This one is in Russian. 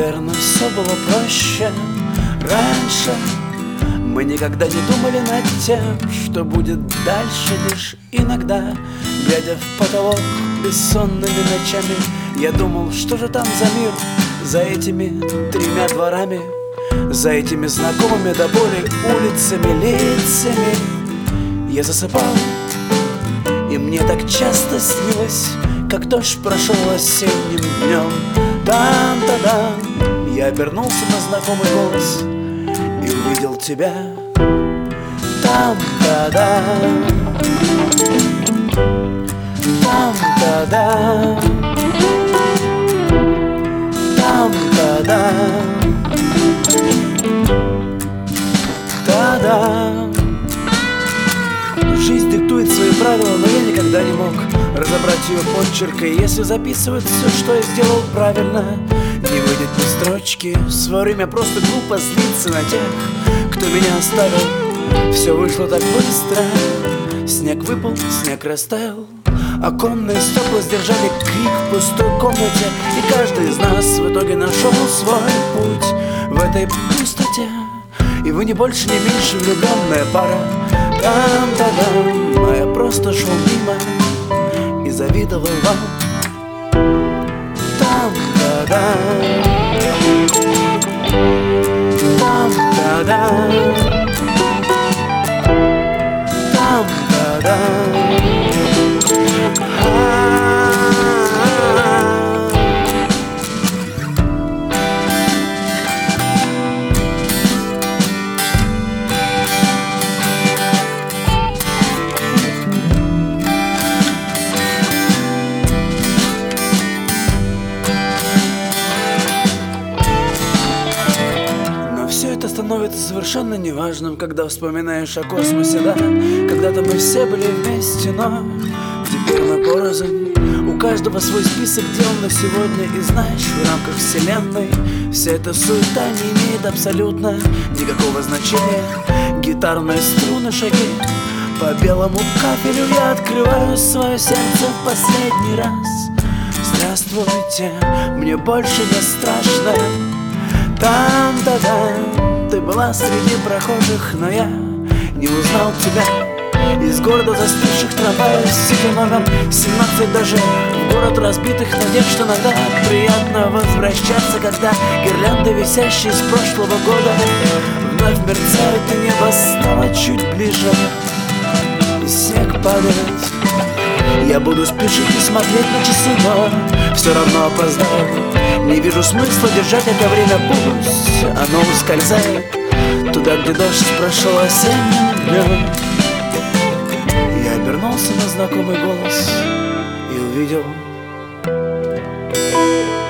Наверное, все было проще раньше. Мы никогда не думали над тем, что будет дальше. Лишь иногда, глядя в потолок бессонными ночами, я думал, что же там за мир, за этими 3 дворами, за этими знакомыми до боли улицами, лицами. Я засыпал, и мне так часто снилось, как дождь прошел осенним днем. Там-та-дам, я обернулся на знакомый голос и увидел тебя. Там-та-дам, там-та-дам, там-та-дам, та-дам. Жизнь диктует свои правила, но я никогда не мог разобрать ее почерк. И если записывать все, что я сделал правильно, не выйдет ни строчки. В свое время просто глупо злиться на тех, кто меня оставил. Все вышло так быстро. Снег выпал, снег растаял. Оконные стекла сдержали крик в пустой комнате. И каждый из нас в итоге нашел свой путь в этой пустоте. И вы не больше, не меньше влюбленная пара. Там-та-дам, а я просто шел мимо и завидовал вам. Там-та-дам, там-та-дам, там-та-дам. Это становится совершенно неважным, когда вспоминаешь о космосе, да. Когда-то мы все были вместе, но теперь мы порознь. У каждого свой список дел на сегодня. И знаешь, в рамках вселенной вся эта суета не имеет абсолютно никакого значения. Гитарные струны, шаги по белому кафелю. Я открываю свое сердце в последний раз. Здравствуйте, мне больше не страшно. Там-та-дам, ты была среди прохожих, но я не узнал тебя. Из города застывших трамваев с тихим номером 17 даже в город разбитых надежд. Иногда приятно возвращаться, когда гирлянды, висящие с прошлого года, вновь мерцают, и небо стало чуть ближе, и снег падает. Я буду спешить и смотреть на часы, но все равно опоздаю. Не вижу смысла держать это время, пусть оно ускользает туда, где дождь прошел осенним днем. Я обернулся на знакомый голос и увидел